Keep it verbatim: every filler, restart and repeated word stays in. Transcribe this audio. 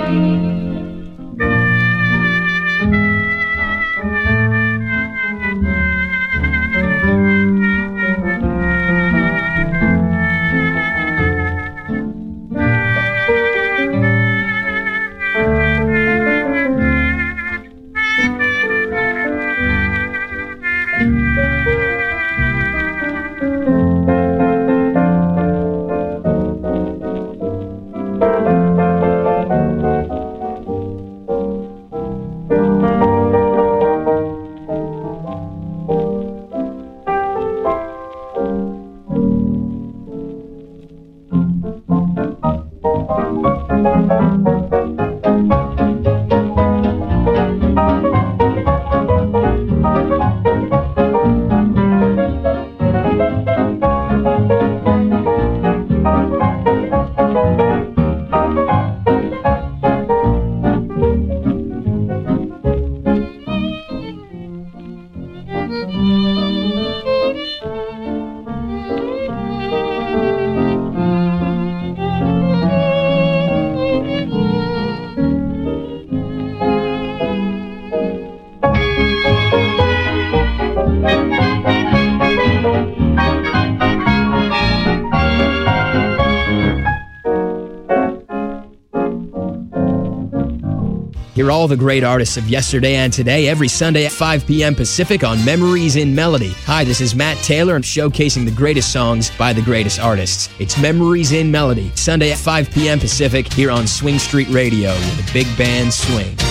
Hear all the great artists of yesterday and today every Sunday at five p.m. Pacific on Memories in Melody. Hi, this is Matt Taylor. I'm showcasing the greatest songs by the greatest artists. It's Memories in Melody, Sunday at five p.m. Pacific here on Swing Street Radio with a big band swing.